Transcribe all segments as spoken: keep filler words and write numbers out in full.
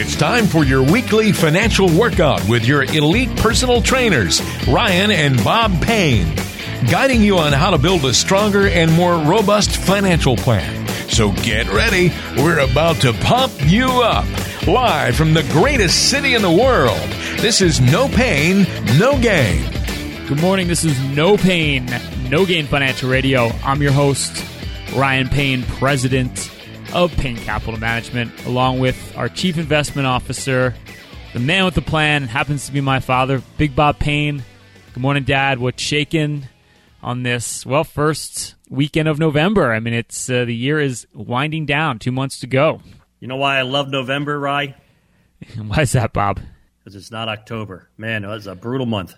It's time for your weekly financial workout with your elite personal trainers, Ryan and Bob Payne, guiding you on how to build a stronger and more robust financial plan. So get ready. We're about to pump you up. Live from the greatest city in the world, this is No Pain, No Gain. Good morning. This is No Pain, No Gain Financial Radio. I'm your host, Ryan Payne, president of Payne Capital Management, along with our chief investment officer, the man with the plan, happens to be my father, Big Bob Payne. Good morning, Dad. What's shaking on this, well, first weekend of November? I mean, it's uh, the year is winding down. Two months to go. You know why I love November, Rye? Why is that, Bob? Because it's not October. Man, it's a brutal month.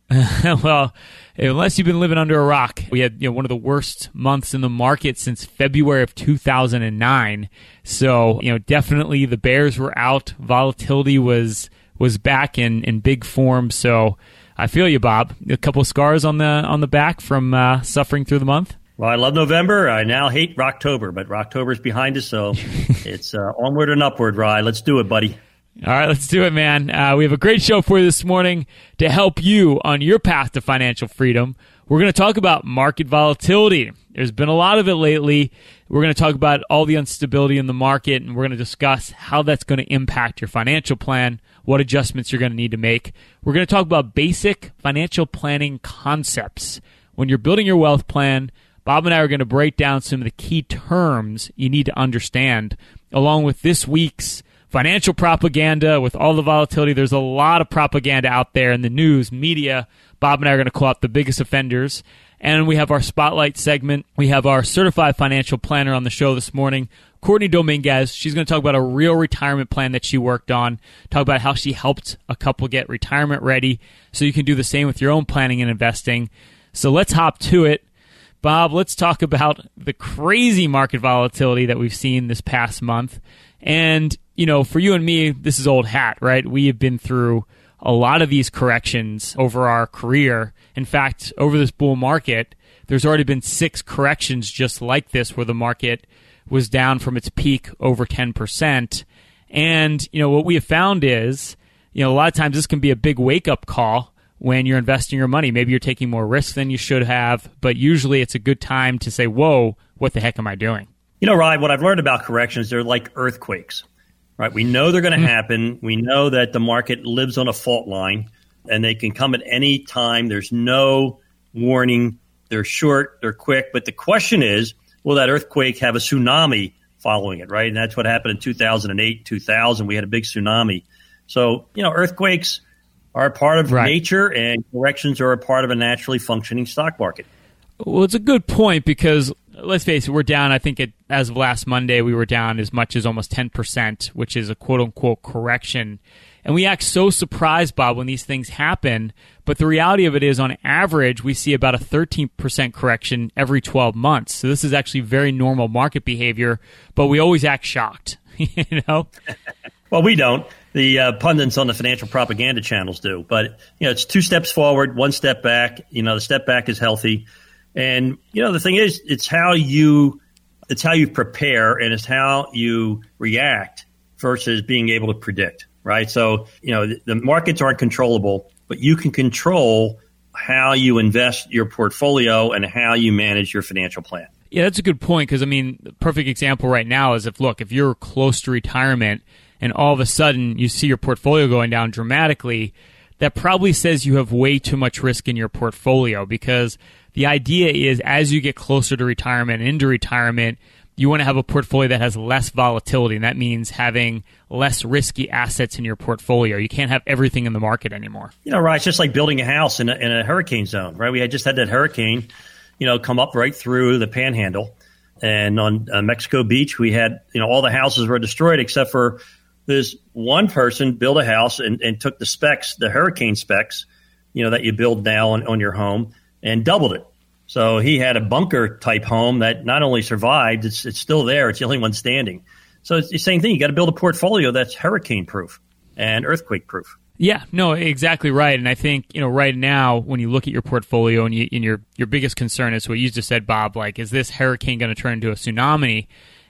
Well, unless you've been living under a rock, we had you know one of the worst months in the market since February of two thousand nine. So, you know, definitely the bears were out. Volatility was was back in, in big form. So, I feel you, Bob. A couple of scars on the on the back from uh, suffering through the month. Well, I love November. I now hate Rocktober, but Rocktober's behind us, so it's uh, onward and upward, Rye. Let's do it, buddy. All right, let's do it, man. Uh, we have a great show for you this morning to help you on your path to financial freedom. We're going to talk about market volatility. There's been a lot of it lately. We're going to talk about all the instability in the market, and we're going to discuss how that's going to impact your financial plan, what adjustments you're going to need to make. We're going to talk about basic financial planning concepts. When you're building your wealth plan, Bob and I are going to break down some of the key terms you need to understand, along with this week's financial propaganda. With all the volatility, there's a lot of propaganda out there in the news, media. Bob and I are going to call out the biggest offenders. And we have our Spotlight segment. We have our certified financial planner on the show this morning, Courtney Dominguez. She's going to talk about a real retirement plan that she worked on, talk about how she helped a couple get retirement ready so you can do the same with your own planning and investing. So let's hop to it. Bob, let's talk about the crazy market volatility that we've seen this past month. And, you know, for you and me, this is old hat, right? We have been through a lot of these corrections over our career. In fact, over this bull market, there's already been six corrections just like this where the market was down from its peak over ten percent. And, you know, what we have found is, you know, a lot of times this can be a big wake-up call when you're investing your money. Maybe you're taking more risk than you should have, but usually it's a good time to say, whoa, what the heck am I doing? You know, Ryan, what I've learned about corrections, they're like earthquakes, right? We know they're going to mm-hmm. happen. We know that the market lives on a fault line, and they can come at any time. There's no warning. They're short, they're quick. But the question is, will that earthquake have a tsunami following it, right? And that's what happened in two thousand eight, two thousand. We had a big tsunami. So, you know, earthquakes are a part of right. nature, and corrections are a part of a naturally functioning stock market. Well, it's a good point because, let's face it, we're down. I think it, as of last Monday, we were down as much as almost ten percent, which is a quote-unquote correction. And we act so surprised, Bob, when these things happen. But the reality of it is, on average, we see about a thirteen percent correction every twelve months. So this is actually very normal market behavior, but we always act shocked, you know? Well, we don't. The uh, pundits on the financial propaganda channels do. But, you know, it's two steps forward, one step back. You know, the step back is healthy. And, you know, the thing is, it's how you it's how you prepare and it's how you react versus being able to predict, right? So, you know, the, the markets aren't controllable, but you can control how you invest your portfolio and how you manage your financial plan. Yeah, that's a good point because, I mean, the perfect example right now is if, look, if you're close to retirement and all of a sudden you see your portfolio going down dramatically, that probably says you have way too much risk in your portfolio because the idea is as you get closer to retirement and into retirement, you want to have a portfolio that has less volatility, and that means having less risky assets in your portfolio. You can't have everything in the market anymore. You know, right, it's just like building a house in a, in a hurricane zone, right? We had just had that hurricane, you know, come up right through the Panhandle. And on uh, Mexico Beach, we had, you know, all the houses were destroyed except for this one person built a house and, and took the specs, the hurricane specs, you know, that you build now on, on your home, and doubled it. So he had a bunker type home that not only survived, it's it's still there. It's the only one standing. So it's the same thing. You got to build a portfolio that's hurricane proof and earthquake proof. Yeah, no, exactly right. And I think, you know, right now when you look at your portfolio and, you, and your your biggest concern is what you just said, Bob, like, is this hurricane going to turn into a tsunami?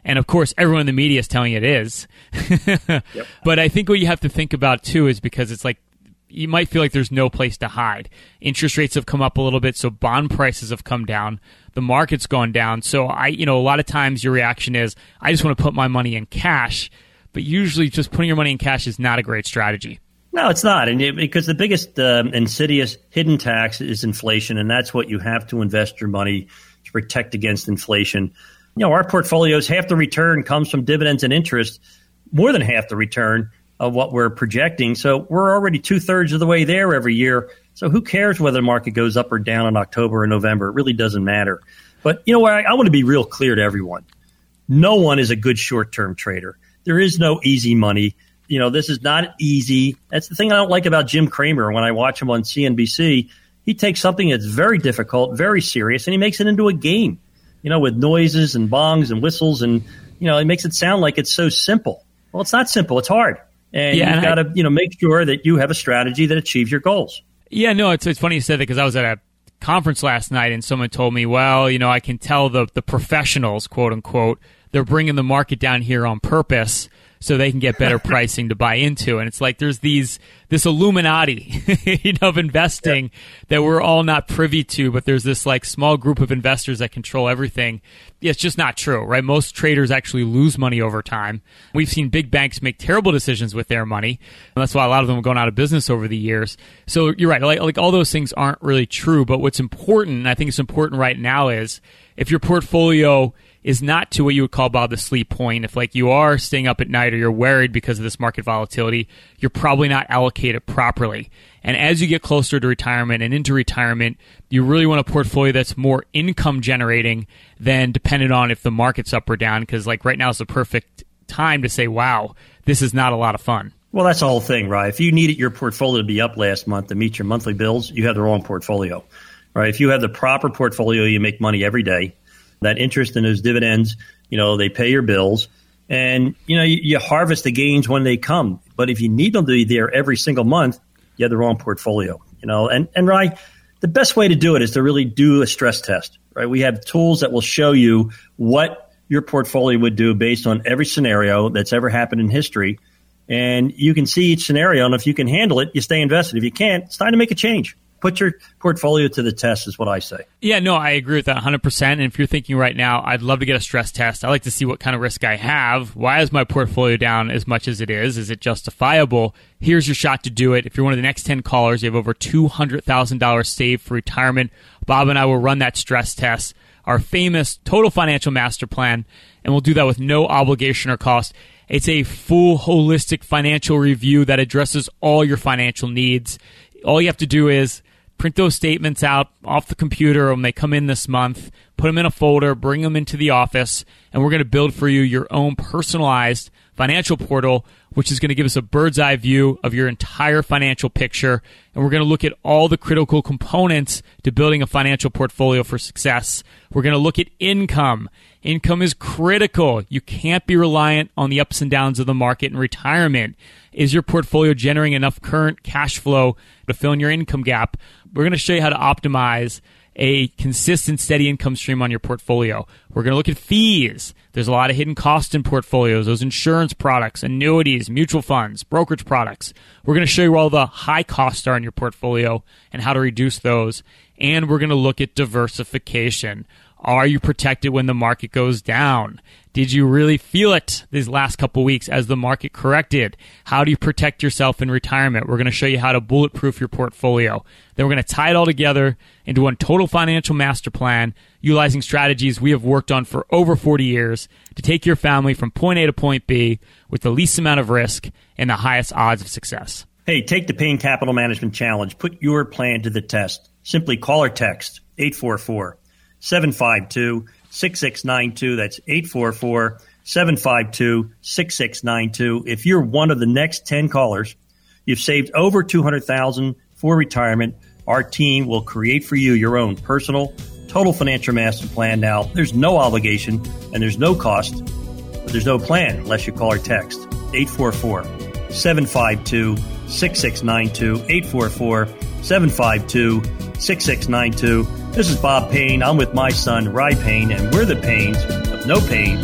And of course, everyone in the media is telling you it is. Yep. But I think what you have to think about too is because it's like, you might feel like there's no place to hide. Interest rates have come up a little bit, so bond prices have come down. The market's gone down. So I, you know, a lot of times your reaction is, I just want to put my money in cash. But usually just putting your money in cash is not a great strategy. No, it's not. And it, because the biggest um, insidious hidden tax is inflation, and that's what you have to invest your money to protect against inflation. You know, our portfolios, half the return comes from dividends and interest, more than half the return of what we're projecting. So we're already two-thirds of the way there every year. So who cares whether the market goes up or down in October or November? It really doesn't matter. But, you know, I, I want to be real clear to everyone. No one is a good short-term trader. There is no easy money. You know, this is not easy. That's the thing I don't like about Jim Cramer when I watch him on C N B C. He takes something that's very difficult, very serious, and he makes it into a game, you know, with noises and bongs and whistles. And, you know, it makes it sound like it's so simple. Well, it's not simple. It's hard. And yeah, you've got to, you know, make sure that you have a strategy that achieves your goals. Yeah, no, it's it's funny you said that because I was at a conference last night and someone told me, well, you know, I can tell the the professionals, quote unquote, they're bringing the market down here on purpose so they can get better pricing to buy into. And it's like there's these this Illuminati you know, of investing yeah. that we're all not privy to, but there's this like small group of investors that control everything. Yeah, it's just not true, right? Most traders actually lose money over time. We've seen big banks make terrible decisions with their money. And that's why a lot of them have gone out of business over the years. So you're right. Like, like all those things aren't really true. But what's important, and I think it's important right now, is if your portfolio is not to what you would call about the sleep point. If like you are staying up at night or you're worried because of this market volatility, you're probably not allocated properly. And as you get closer to retirement and into retirement, you really want a portfolio that's more income generating than dependent on if the market's up or down. Because like right now is the perfect time to say, wow, this is not a lot of fun. Well, that's the whole thing, right? If you needed your portfolio to be up last month to meet your monthly bills, you have the wrong portfolio, right? If you have the proper portfolio, you make money every day. That interest in those dividends, you know, they pay your bills. And, you know, you, you harvest the gains when they come. But if you need them to be there every single month, you have the wrong portfolio, you know. And, and right, the best way to do it is to really do a stress test, right? We have tools that will show you what your portfolio would do based on every scenario that's ever happened in history. And you can see each scenario. And if you can handle it, you stay invested. If you can't, it's time to make a change. Put your portfolio to the test is what I say. Yeah, no, I agree with that one hundred percent. And if you're thinking right now, I'd love to get a stress test. I like to see what kind of risk I have. Why is my portfolio down as much as it is? Is it justifiable? Here's your shot to do it. If you're one of the next ten callers, you have over two hundred thousand dollars saved for retirement. Bob and I will run that stress test, our famous Total Financial Master Plan, and we'll do that with no obligation or cost. It's a full, holistic financial review that addresses all your financial needs. All you have to do is print those statements out off the computer when they come in this month, put them in a folder, bring them into the office, and we're going to build for you your own personalized financial portal, which is going to give us a bird's eye view of your entire financial picture. And we're going to look at all the critical components to building a financial portfolio for success. We're going to look at income. Income is critical. You can't be reliant on the ups and downs of the market in retirement. Is your portfolio generating enough current cash flow to fill in your income gap? We're going to show you how to optimize a consistent, steady income stream on your portfolio. We're going to look at fees. There's a lot of hidden costs in portfolios, those insurance products, annuities, mutual funds, brokerage products. We're going to show you where all the high costs are in your portfolio and how to reduce those. And we're going to look at diversification. Are you protected when the market goes down? Did you really feel it these last couple weeks as the market corrected? How do you protect yourself in retirement? We're going to show you how to bulletproof your portfolio. Then we're going to tie it all together into one total financial master plan, utilizing strategies we have worked on for over forty years to take your family from point A to point B with the least amount of risk and the highest odds of success. Hey, take the Payne Capital Management Challenge. Put your plan to the test. Simply call or text eight four four, seven five two, six six nine two. That's eight four four, seven five two, six six nine two. If you're one of the next ten callers, you've saved over two hundred thousand dollars for retirement. Our team will create for you your own personal total financial master plan. Now, there's no obligation and there's no cost, but there's no plan unless you call or text eight four four, seven five two, six six nine two, eight four four, seven five two, six six nine two. This is Bob Payne. I'm with my son, Ry Payne, and we're the Paynes of no pain,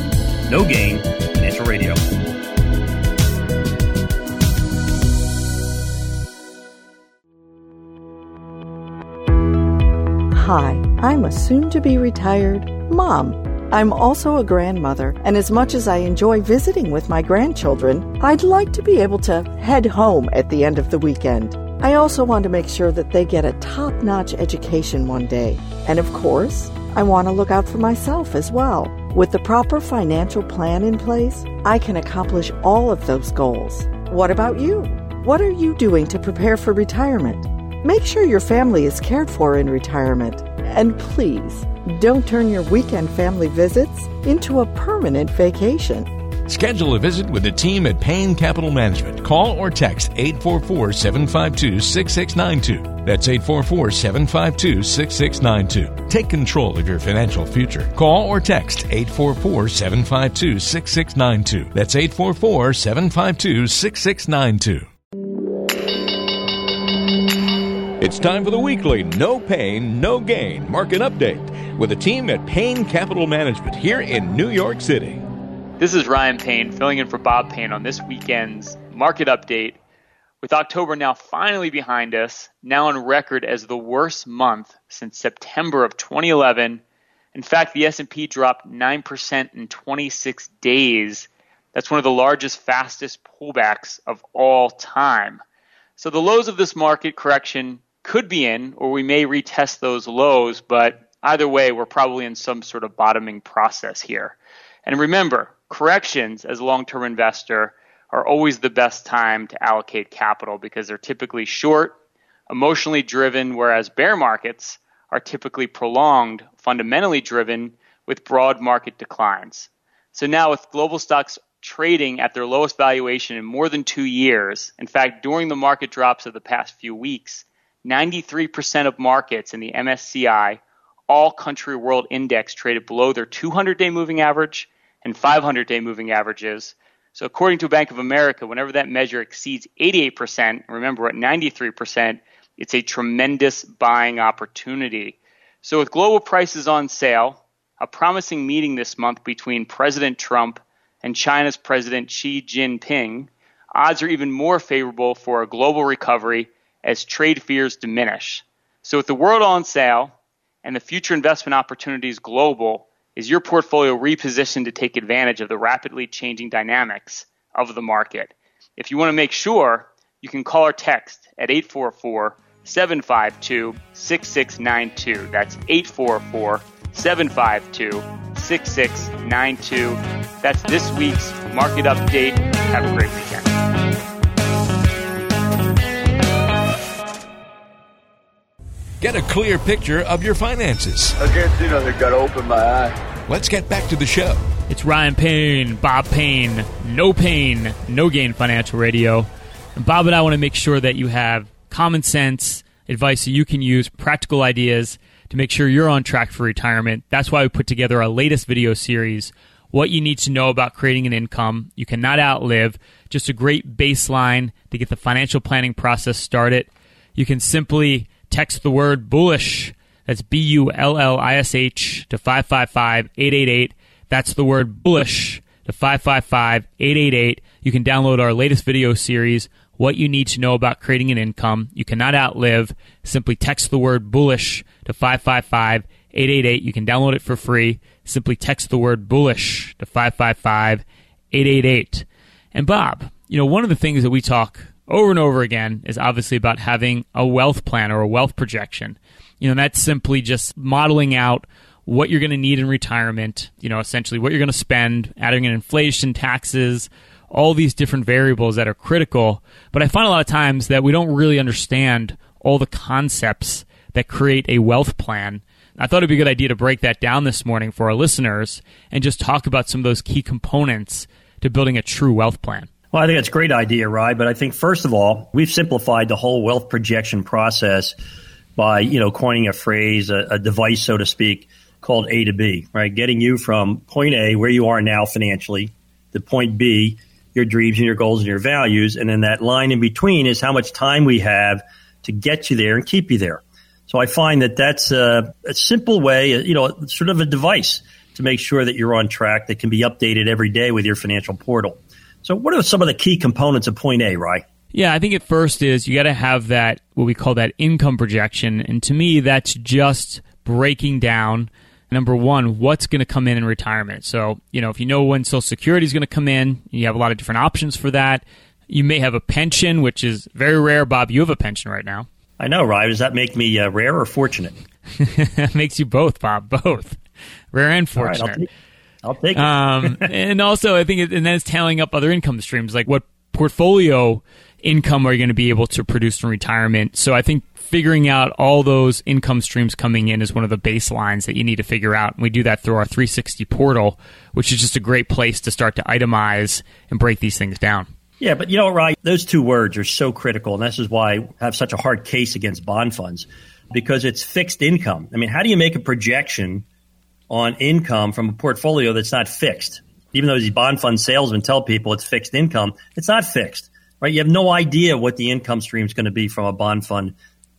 No Gain Financial Radio. Hi, I'm a soon-to-be retired mom. I'm also a grandmother, and as much as I enjoy visiting with my grandchildren, I'd like to be able to head home at the end of the weekend. I also want to make sure that they get a top-notch education one day. And of course, I want to look out for myself as well. With the proper financial plan in place, I can accomplish all of those goals. What about you? What are you doing to prepare for retirement? Make sure your family is cared for in retirement. And please, don't turn your weekend family visits into a permanent vacation. Schedule a visit with the team at Payne Capital Management. Call or text eight four four, seven five two, six six nine two. That's eight four four, seven five two, six six nine two. Take control of your financial future. Call or text eight four four, seven five two, six six nine two. That's eight four four, seven five two, six six nine two. It's time for the weekly No Pain, No Gain market update with the team at Payne Capital Management here in New York City. This is Ryan Payne filling in for Bob Payne on this weekend's market update. With October now finally behind us, now on record as the worst month since September of twenty eleven. In fact, the S and P dropped nine percent in twenty-six days. That's one of the largest, fastest pullbacks of all time. So the lows of this market correction could be in, or we may retest those lows, but either way, we're probably in some sort of bottoming process here. And remember, corrections as a long-term investor are always the best time to allocate capital because they're typically short, emotionally driven, whereas bear markets are typically prolonged, fundamentally driven with broad market declines. So now with global stocks trading at their lowest valuation in more than two years, in fact, during the market drops of the past few weeks, ninety-three percent of markets in the M S C I All Country World Index traded below their two hundred day moving average and five hundred day moving averages. So according to Bank of America, whenever that measure exceeds eighty-eight percent, remember we're at ninety-three percent, it's a tremendous buying opportunity. So with global prices on sale, a promising meeting this month between President Trump and China's President Xi Jinping, odds are even more favorable for a global recovery as trade fears diminish. So with the world on sale and the future investment opportunities global, is your portfolio repositioned to take advantage of the rapidly changing dynamics of the market? If you want to make sure, you can call or text at eight four four, seven five two, six six nine two. That's eight four four, seven five two, six six nine two. That's this week's market update. Have a great weekend. Get a clear picture of your finances. I can't see nothing. Got to open my eye. Let's get back to the show. It's Ryan Payne, Bob Payne, No Pain, No Gain Financial Radio. And Bob and I want to make sure that you have common sense advice that you can use, practical ideas to make sure you're on track for retirement. That's why we put together our latest video series, What You Need to Know About Creating an Income You Cannot Outlive. Just a great baseline to get the financial planning process started. You can simply text the word bullish, that's B U L L I S H, to five five five, eight eight eight. That's the word bullish to five five five, eight eight eight. You can download our latest video series, What You Need to Know About Creating an Income You Cannot Outlive. Simply text the word bullish to five five five, eight eight eight. You can download it for free. Simply text the word bullish to five five five, eight eight eight. And Bob, you know, one of the things that we talk over and over again is obviously about having a wealth plan or a wealth projection. You know, that's simply just modeling out what you're going to need in retirement, you know, essentially what you're going to spend, adding in inflation, taxes, all these different variables that are critical. But I find a lot of times that we don't really understand all the concepts that create a wealth plan. I thought it'd be a good idea to break that down this morning for our listeners and just talk about some of those key components to building a true wealth plan. Well, I think it's a great idea, Rye, but I think, first of all, we've simplified the whole wealth projection process by, you know, coining a phrase, a, a device, so to speak, called A to B, right? Getting you from point A, where you are now financially, to point B, your dreams and your goals and your values, and then that line in between is how much time we have to get you there and keep you there. So I find that that's a, a simple way, you know, sort of a device to make sure that you're on track that can be updated every day with your financial portal. So what are some of the key components of point A, Rye? Yeah, I think at first is you got to have that, what we call that income projection. And to me, that's just breaking down, number one, what's going to come in in retirement. So, you know, if you know when Social Security is going to come in, you have a lot of different options for that. You may have a pension, which is very rare. Bob, you have a pension right now. I know, Rye. Does that make me uh, rare or fortunate? It makes you both, Bob, both. Rare and fortunate. All right, I'll take, I'll take it. um, and also, I think, it, and then it's tallying up other income streams, like what portfolio income are you going to be able to produce in retirement. So I think figuring out all those income streams coming in is one of the baselines that you need to figure out. And we do that through our three sixty portal, which is just a great place to start to itemize and break these things down. Yeah, but you know what, Rye? Those two words are so critical, and this is why I have such a hard case against bond funds, because it's fixed income. I mean, how do you make a projection on income from a portfolio that's not fixed? Even though these bond fund salesmen tell people it's fixed income, it's not fixed, right? You have no idea what the income stream is going to be from a bond fund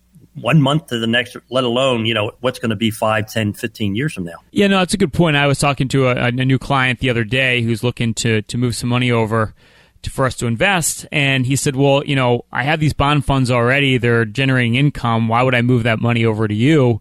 one month to the next, let alone, you know, what's going to be five, ten, fifteen years from now. Yeah, no, it's a good point. I was talking to a, a new client the other day who's looking to to move some money over to, for us to invest. And he said, well, you know, I have these bond funds already. They're generating income. Why would I move that money over to you?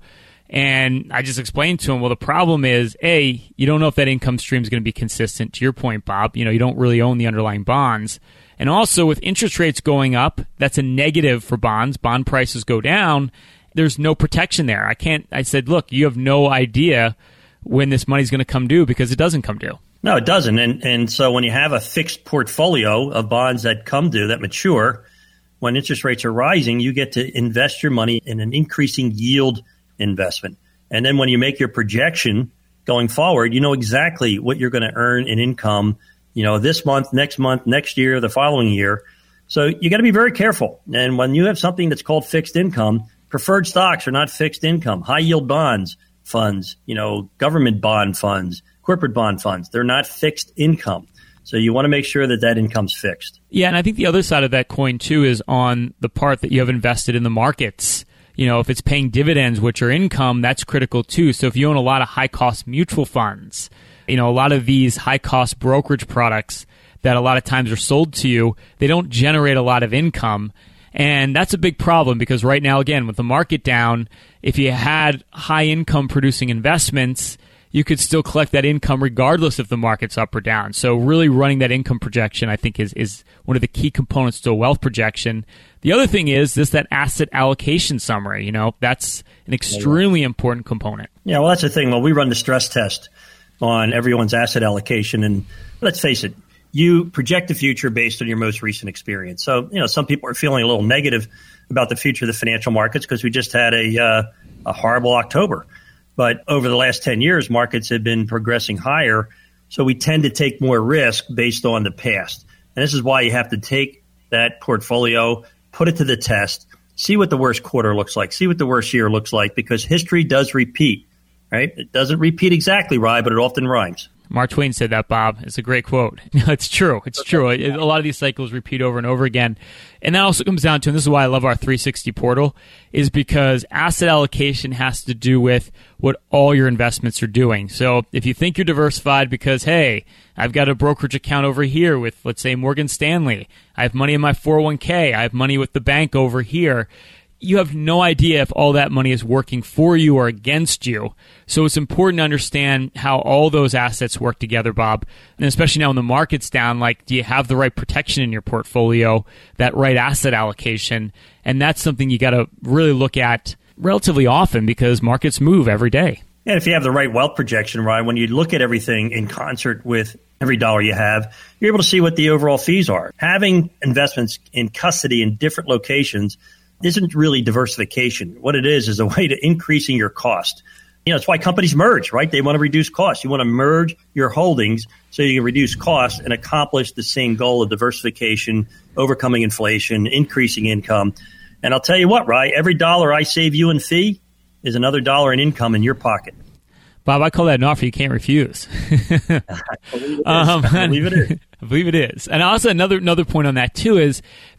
And I just explained to him, well, the problem is, A, you don't know if that income stream is going to be consistent. To your point, Bob, you know, you don't really own the underlying bonds. And also with interest rates going up, that's a negative for bonds. Bond prices go down. There's no protection there. I can't, I said, look, you have no idea when this money's going to come due because it doesn't come due. No, it doesn't. And and so when you have a fixed portfolio of bonds that come due, that mature, when interest rates are rising, you get to invest your money in an increasing yield investment. And then when you make your projection going forward, you know exactly what you're going to earn in income, you know, this month, next month, next year, the following year. So you got to be very careful. And when you have something that's called fixed income, preferred stocks are not fixed income. High yield bonds, funds, you know, government bond funds, corporate bond funds, they're not fixed income. So you want to make sure that that income's fixed. Yeah, and I think the other side of that coin, too, is on the part that you have invested in the markets. You know, if it's paying dividends, which are income, that's critical, too. So if you own a lot of high-cost mutual funds, you know, a lot of these high-cost brokerage products that a lot of times are sold to you, they don't generate a lot of income. And that's a big problem because right now, again, with the market down, if you had high-income producing investments, you could still collect that income regardless if the market's up or down. So really running that income projection, I think, is, is one of the key components to a wealth projection. The other thing is this that asset allocation summary. You know, that's an extremely important component. Yeah, well, that's the thing. Well, we run the stress test on everyone's asset allocation. And let's face it, you project the future based on your most recent experience. So, you know, some people are feeling a little negative about the future of the financial markets because we just had a uh, a horrible October. But over the last ten years, markets have been progressing higher. So we tend to take more risk based on the past. And this is why you have to take that portfolio, put it to the test, see what the worst quarter looks like, see what the worst year looks like, because history does repeat, right? It doesn't repeat exactly right, but it often rhymes. Mark Twain said that, Bob. It's a great quote. It's true. It's true. It, a lot of these cycles repeat over and over again. And that also comes down to, and this is why I love our three sixty portal, is because asset allocation has to do with what all your investments are doing. So if you think you're diversified because, hey, I've got a brokerage account over here with, let's say, Morgan Stanley. I have money in my four oh one k. I have money with the bank over here. You have no idea if all that money is working for you or against you. So it's important to understand how all those assets work together, Bob. And especially now when the market's down, like, do you have the right protection in your portfolio, that right asset allocation? And that's something you got to really look at relatively often because markets move every day. And if you have the right wealth projection, Ryan, when you look at everything in concert with every dollar you have, you're able to see what the overall fees are. Having investments in custody in different locations isn't really diversification. What it is is a way to increasing your cost. You know, it's why companies merge, right? They want to reduce costs. You want to merge your holdings so you can reduce costs and accomplish the same goal of diversification, overcoming inflation, increasing income. And I'll tell you what, Rye, every dollar I save you in fee is another dollar in income in your pocket. Bob, I call that an offer you can't refuse. I believe it is. Um, I believe it is. I believe it is. And also another another point on that too is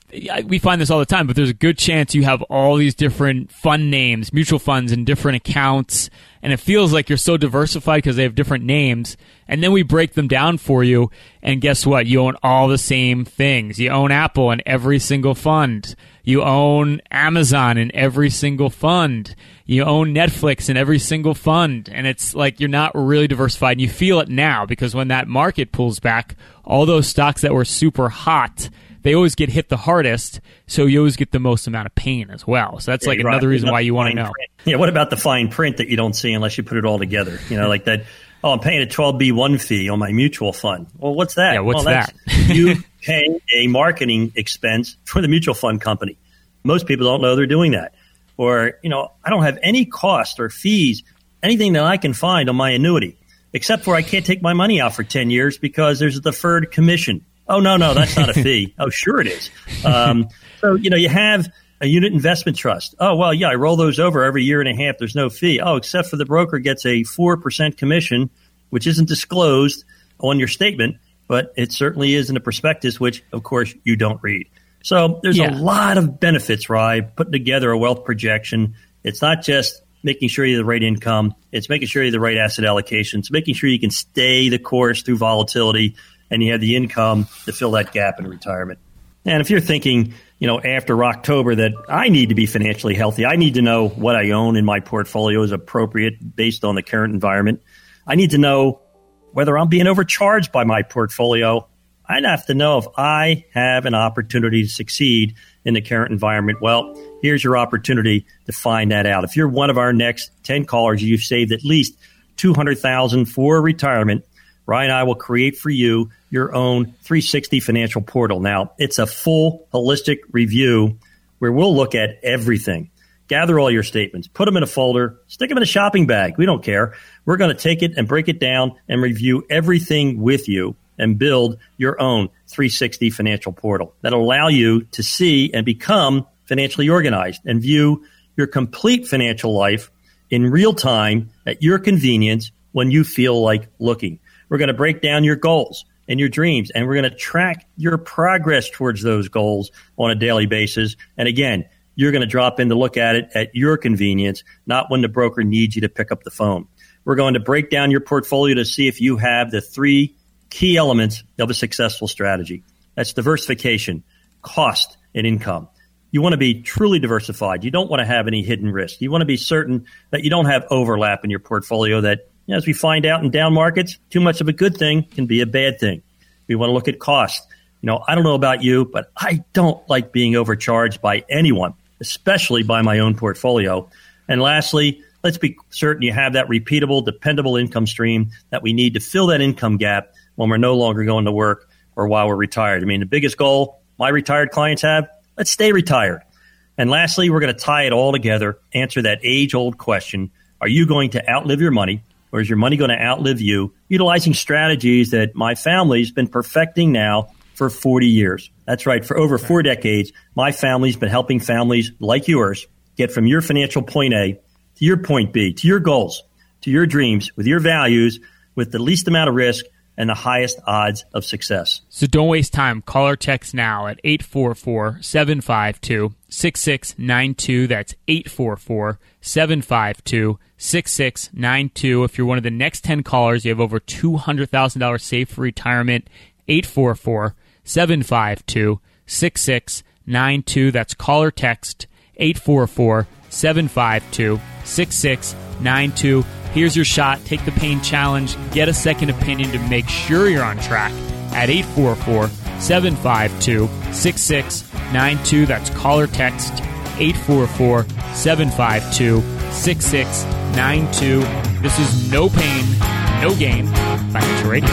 we find this all the time, but there's a good chance you have all these different fund names, mutual funds in different accounts, and it feels like you're so diversified because they have different names. And then we break them down for you, and guess what? You own all the same things. You own Apple in every single fund. You own Amazon in every single fund. You own Netflix in every single fund. And it's like you're not really diversified. And you feel it now because when that market pulls back, all those stocks that were super hot, they always get hit the hardest, so you always get the most amount of pain as well. So that's yeah, like another right. reason why you want to know. Print. Yeah, what about the fine print that you don't see unless you put it all together? You know, like that, oh, I'm paying a twelve B one fee on my mutual fund. Well, what's that? Yeah, what's well, that? You paying a marketing expense for the mutual fund company. Most people don't know they're doing that. Or, you know, I don't have any cost or fees, anything that I can find on my annuity, except for I can't take my money out for ten years because there's a deferred commission. Oh, no, no, that's not a fee. Oh, sure it is. Um, so, you know, you have a unit investment trust. Oh, well, yeah, I roll those over every year and a half. There's no fee. Oh, except for the broker gets a four percent commission, which isn't disclosed on your statement, but it certainly is in the prospectus, which, of course, you don't read. So there's yeah. a lot of benefits, Rye, putting together a wealth projection. It's not just making sure you have the right income. It's making sure you have the right asset allocation. It's making sure you can stay the course through volatility and you have the income to fill that gap in retirement. And if you're thinking, you know, after October that I need to be financially healthy, I need to know what I own in my portfolio is appropriate based on the current environment. I need to know whether I'm being overcharged by my portfolio. I have to know if I have an opportunity to succeed in the current environment. Well, here's your opportunity to find that out. If you're one of our next ten callers, you've saved at least two hundred thousand dollars for retirement. Ryan and I will create for you your own three sixty financial portal. Now, it's a full holistic review where we'll look at everything. Gather all your statements, put them in a folder, stick them in a shopping bag. We don't care. We're going to take it and break it down and review everything with you and build your own three sixty financial portal that'll allow you to see and become financially organized and view your complete financial life in real time at your convenience when you feel like looking. We're going to break down your goals and your dreams, and we're going to track your progress towards those goals on a daily basis. And again, you're going to drop in to look at it at your convenience, not when the broker needs you to pick up the phone. We're going to break down your portfolio to see if you have the three key elements of a successful strategy. That's diversification, cost, and income. You want to be truly diversified. You don't want to have any hidden risk. You want to be certain that you don't have overlap in your portfolio that, you know, as we find out in down markets, too much of a good thing can be a bad thing. We want to look at cost. You know, I don't know about you, but I don't like being overcharged by anyone, especially by my own portfolio. And lastly, let's be certain you have that repeatable, dependable income stream that we need to fill that income gap when we're no longer going to work or while we're retired. I mean, the biggest goal my retired clients have, let's stay retired. And lastly, we're going to tie it all together, answer that age-old question, are you going to outlive your money, or is your money going to outlive you, utilizing strategies that my family's been perfecting now for forty years. That's right. For over four decades, my family's been helping families like yours get from your financial point A to your point B, to your goals, to your dreams, with your values, with the least amount of risk and the highest odds of success. So don't waste time. Call or text now at eight four four, seven five two, six six nine two. That's eight four four, seven five two, six six nine two. If you're one of the next ten callers, you have over two hundred thousand dollars saved for retirement. eight four four, seven five two, six six nine two. That's call or text eight four four, seven five two, six six nine two. Here's your shot. Take the pain challenge. Get a second opinion to make sure you're on track at eight four four, seven five two, six six nine two. That's call or text eight four four, seven five two, six six nine two. This is No Pain, No Gain Financial Radio.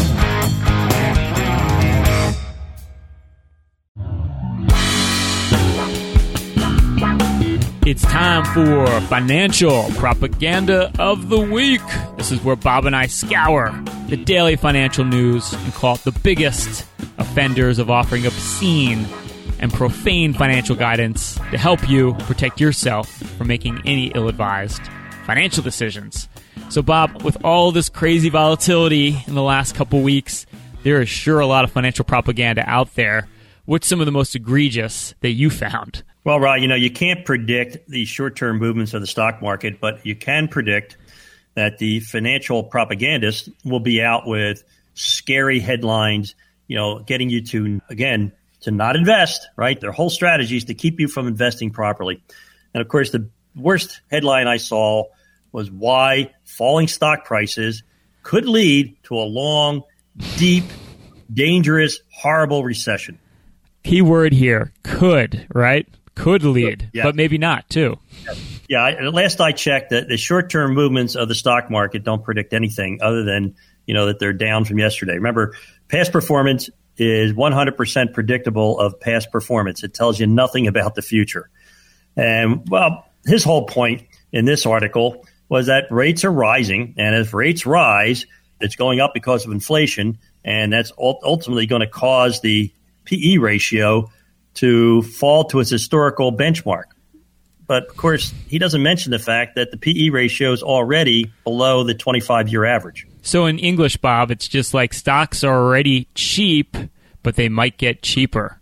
It's time for Financial Propaganda of the Week. This is where Bob and I scour the daily financial news and call it the biggest offenders of offering obscene and profane financial guidance to help you protect yourself from making any ill-advised financial decisions. So, Bob, with all this crazy volatility in the last couple weeks, there is sure a lot of financial propaganda out there. what's some of the most egregious that you found? Well, Rod, you know, you can't predict the short-term movements of the stock market, but you can predict that the financial propagandists will be out with scary headlines, you know, getting you to, again, to not invest, right? Their whole strategy is to keep you from investing properly. And, of course, the worst headline I saw was why falling stock prices could lead to a long, deep, dangerous, horrible recession. Key word here, could, right? Could lead, yeah. but maybe not, too. Yeah, I, last I checked, the, the short-term movements of the stock market don't predict anything other than, you know, that they're down from yesterday. Remember, past performance is one hundred percent predictable of past performance. It tells you nothing about the future. And, well, his whole point in this article was that rates are rising, and if rates rise, it's going up because of inflation, and that's ultimately going to cause the P E ratio to fall to its historical benchmark. But, of course, he doesn't mention the fact that the P E ratio is already below the twenty-five-year average. So in English, Bob, it's just like stocks are already cheap, but they might get cheaper.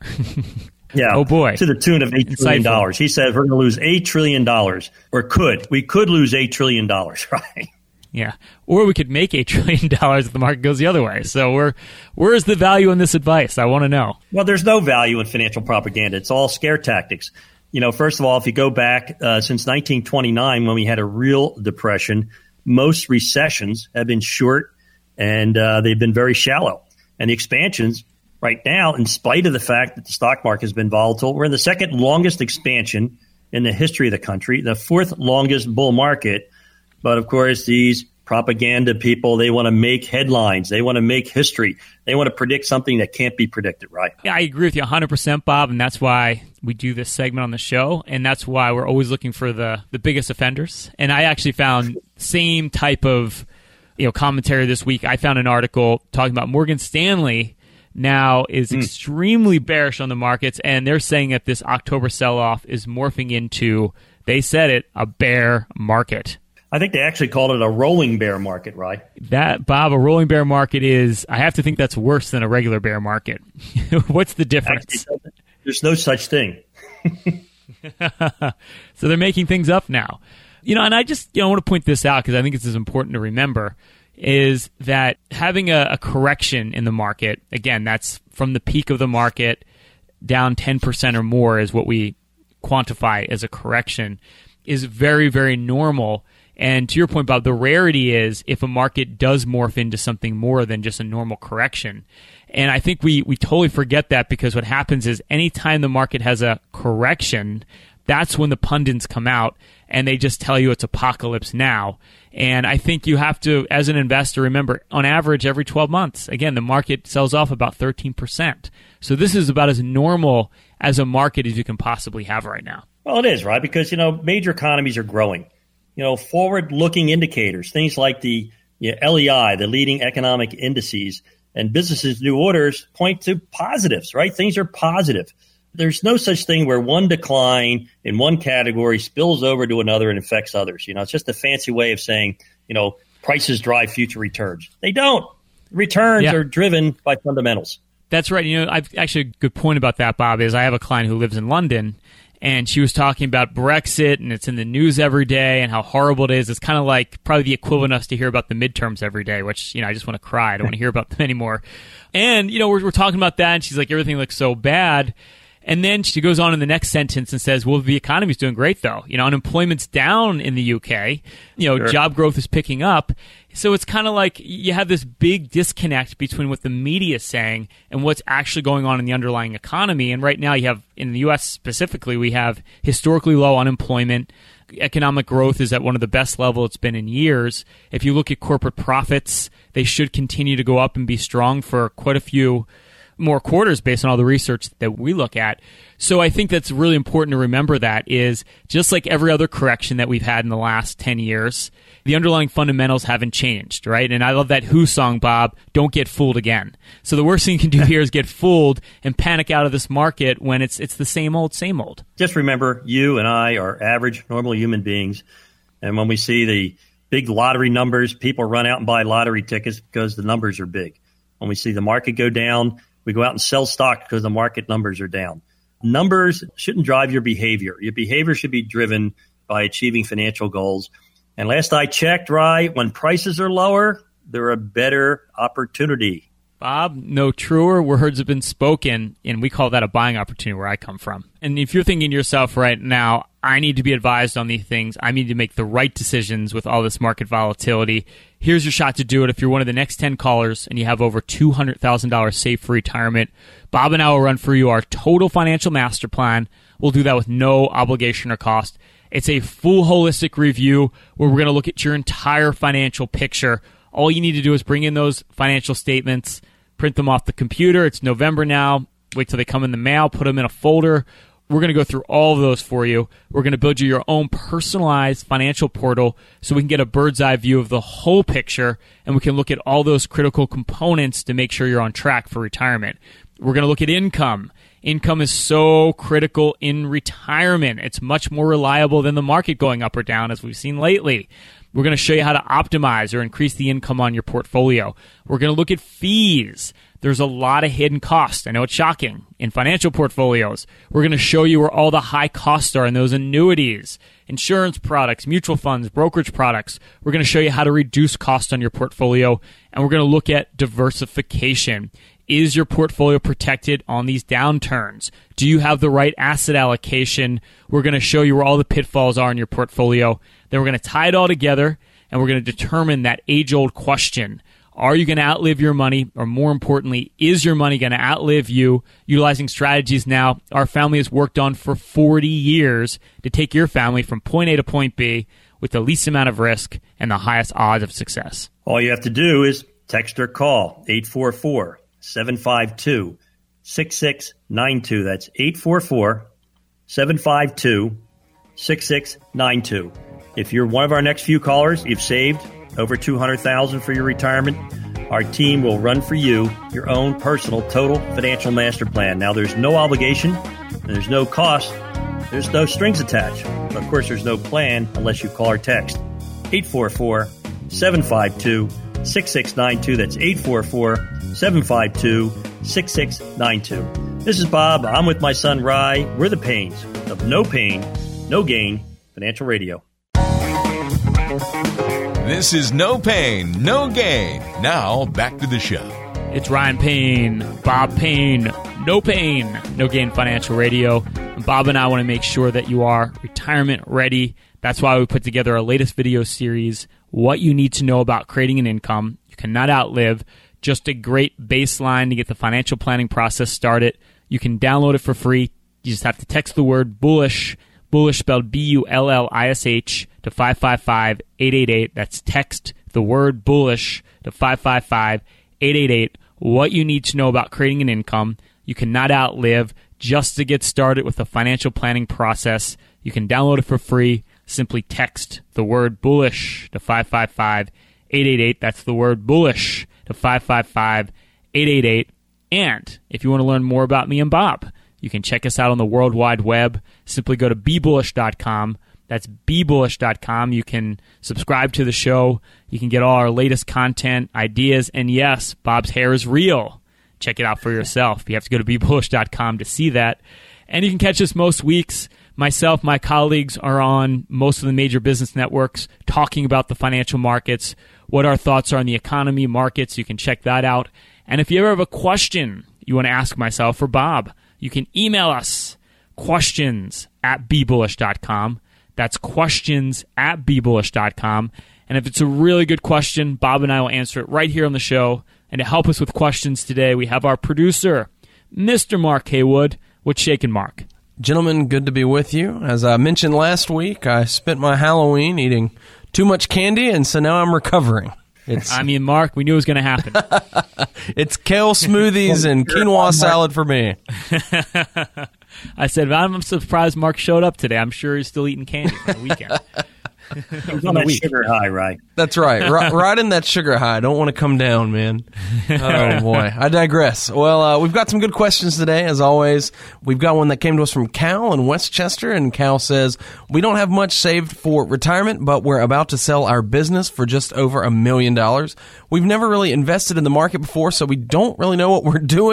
Yeah. Oh, boy. To the tune of eight trillion dollars. He said we're going to lose eight trillion dollars, or could. We could lose eight trillion dollars, right? Yeah. Or we could make eight trillion dollars if the market goes the other way. So where, where's the value in this advice? I want to know. Well, there's no value in financial propaganda. It's all scare tactics. You know, first of all, if you go back uh, since nineteen twenty-nine, when we had a real depression, most recessions have been short and uh, they've been very shallow. And the expansions right now, in spite of the fact that the stock market has been volatile, we're in the second longest expansion in the history of the country, the fourth longest bull market. But, of course, these propaganda people, they want to make headlines. They want to make history. They want to predict something that can't be predicted, right? Yeah, I agree with you one hundred percent, Bob, and that's why we do this segment on the show, and that's why we're always looking for the, the biggest offenders. And I actually found same type of you know commentary this week. I found an article talking about Morgan Stanley now is mm. extremely bearish on the markets, and they're saying that this October sell-off is morphing into, they said it, a bear market. I think they actually called it a rolling bear market, right? That, Bob, a rolling bear market is, I have to think that's worse than a regular bear market. What's the difference? Actually, there's no such thing. So they're making things up now. You know, and I just you know, want to point this out because I think it's important to remember, is that having a, a correction in the market, again, that's from the peak of the market down ten percent or more is what we quantify as a correction, is very, very normal. And to your point, Bob, the rarity is if a market does morph into something more than just a normal correction. And I think we, we totally forget that because what happens is anytime the market has a correction, that's when the pundits come out and they just tell you it's apocalypse now. And I think you have to, as an investor, remember, on average, every twelve months, again, the market sells off about thirteen percent. So this is about as normal as a market as you can possibly have right now. Well, it is, right? Because, you know, major economies are growing. You know, forward-looking indicators, things like the you know, L E I, the leading economic indices, and businesses' new orders point to positives, right? Things are positive. There's no such thing where one decline in one category spills over to another and affects others. You know, it's just a fancy way of saying, you know, prices drive future returns. They don't. Returns yeah. are driven by fundamentals. That's right. You know, I've actually a good point about that, Bob, is I have a client who lives in London, and she was talking about Brexit, and it's in the news every day, and how horrible it is. It's kind of like probably the equivalent of us to hear about the midterms every day, which, you know, I just want to cry. I don't want to hear about them anymore. And, you know, we're, we're talking about that, and she's like, everything looks so bad. And then she goes on in the next sentence and says, well, the economy's doing great, though. You know, unemployment's down in the U K. You know, sure. Job growth is picking up. So it's kind of like you have this big disconnect between what the media is saying and what's actually going on in the underlying economy. And right now you have, in the U S specifically, we have historically low unemployment. Economic growth is at one of the best levels it's been in years. If you look at corporate profits, they should continue to go up and be strong for quite a few more quarters based on all the research that we look at. So I think that's really important to remember, that is just like every other correction that we've had in the last ten years, the underlying fundamentals haven't changed, right? And I love that Who song, Bob, don't get fooled again. So the worst thing you can do here is get fooled and panic out of this market when it's it's the same old, same old. Just remember, you and I are average, normal human beings. And when we see the big lottery numbers, people run out and buy lottery tickets because the numbers are big. When we see the market go down, We go out and sell stock because the market numbers are down. Numbers shouldn't drive your behavior. Your behavior should be driven by achieving financial goals. And last I checked, right, when prices are lower, they're a better opportunity. Bob, no truer words have been spoken, and we call that a buying opportunity where I come from. And if you're thinking to yourself right now, I need to be advised on these things, I need to make the right decisions with all this market volatility, here's your shot to do it. If you're one of the next ten callers and you have over two hundred thousand dollars saved for retirement, Bob and I will run for you our total financial master plan. We'll do that with no obligation or cost. It's a full holistic review where we're going to look at your entire financial picture. All you need to do is bring in those financial statements, print them off the computer. It's November now. Wait till they come in the mail. Put them in a folder. We're going to go through all of those for you. We're going to build you your own personalized financial portal so we can get a bird's eye view of the whole picture, and we can look at all those critical components to make sure you're on track for retirement. We're going to look at income. Income is so critical in retirement. It's much more reliable than the market going up or down, as we've seen lately. We're going to show you how to optimize or increase the income on your portfolio. We're going to look at fees. There's a lot of hidden costs. I know it's shocking in financial portfolios. We're going to show you where all the high costs are in those annuities, insurance products, mutual funds, brokerage products. We're going to show you how to reduce cost on your portfolio, and we're going to look at diversification. Is your portfolio protected on these downturns? Do you have the right asset allocation? We're going to show you where all the pitfalls are in your portfolio. Then we're going to tie it all together, and we're going to determine that age-old question. Are you going to outlive your money? Or more importantly, is your money going to outlive you? Utilizing strategies now our family has worked on for forty years to take your family from point A to point B with the least amount of risk and the highest odds of success. All you have to do is text or call eight four four, seven five two, six six nine two. That's eight four four, seven five two, six six nine two. If you're one of our next few callers, you've saved over two hundred thousand dollars for your retirement, our team will run for you your own personal total financial master plan. Now, there's no obligation, and there's no cost, there's no strings attached. But of course, there's no plan unless you call or text eight four four, seven five two, six six nine two. That's eight four four, seven five two, six six nine two. This is Bob. I'm with my son, Rye. We're the Pains of No Pain, No Gain Financial Radio. This is No Pain, No Gain. Now, back to the show. It's Ryan Payne, Bob Payne, No Pain, No Gain Financial Radio. And Bob and I want to make sure that you are retirement ready. That's why we put together our latest video series, What You Need to Know About Creating an Income You Cannot Outlive. Just a great baseline to get the financial planning process started. You can download it for free. You just have to text the word bullish, bullish spelled B U L L I S H, to five five five, eight eight eight. That's text the word bullish to five five five, eight eight eight. What you need to know about creating an income you cannot outlive, just to get started with the financial planning process. You can download it for free. Simply text the word bullish to five five five, eight eight eight. That's the word bullish to five five five, eight eight eight. And if you want to learn more about me and Bob, you can check us out on the World Wide Web. Simply go to be bullish dot com. That's be bullish dot com. You can subscribe to the show. You can get all our latest content, ideas, and yes, Bob's hair is real. Check it out for yourself. You have to go to be bullish dot com to see that. And you can catch us most weeks. Myself, my colleagues are on most of the major business networks talking about the financial markets, what our thoughts are on the economy, markets. You can check that out. And if you ever have a question you want to ask myself or Bob, you can email us, questions at be bullish dot com. That's questions at be bullish dot com. And if it's a really good question, Bob and I will answer it right here on the show. And to help us with questions today, we have our producer, Mister Mark Haywood. What's shaking, Mark? Gentlemen, good to be with you. As I mentioned last week, I spent my Halloween eating too much candy, and so now I'm recovering. It's, I mean, Mark, we knew it was going to happen. It's kale smoothies and quinoa salad for me. I said, I'm surprised Mark showed up today. I'm sure he's still eating candy on the weekend. He's on that sugar high, right? That's right. R- right in that sugar high. I don't want to come down, man. Oh, boy. I digress. Well, uh, we've got some good questions today, as always. We've got one that came to us from Cal in Westchester, and Cal says, we don't have much saved for retirement, but we're about to sell our business for just over a million dollars. We've never really invested in the market before, so we don't really know what we're doing.